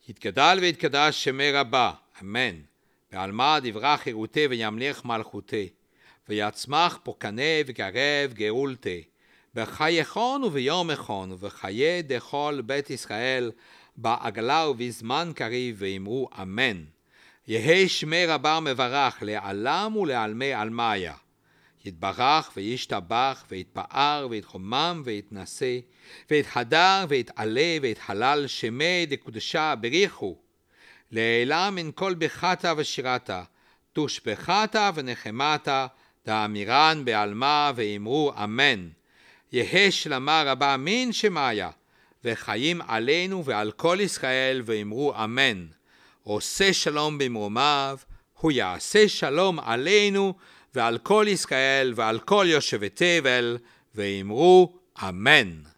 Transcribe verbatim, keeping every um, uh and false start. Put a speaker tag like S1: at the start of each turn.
S1: יתגדל ויתקדש שמי רבה, אמן. בעלמא דברה חירותי וימליך מלכותי, ויצמח פורקנה וגרב גאולתי, בחייכון וביומכון ובחיי דכל בית ישראל, בעגלה ובזמן קריב ואמרו אמן. יהי שמי רבה מברך לעלם ולעלמי עלמיה. יתברך וישתבח ויתפאר ויתחומם ויתנשא ויתהדר ויתעלה ויתהלל שמי דקודשה בריחו. לעילה מן כל ברכתה ושירתה, תושבחתה ונחמתה, דאמירן בעלמה ואמרו אמן. יהי שלמה רבה מן שמיה, וחיים עלינו ועל כל ישראל ואמרו אמן. עושה שלום במרומיו, הוא יעשה שלום עלינו ועל כל ישראל ועל כל יושבי תבל, ואמרו אמן.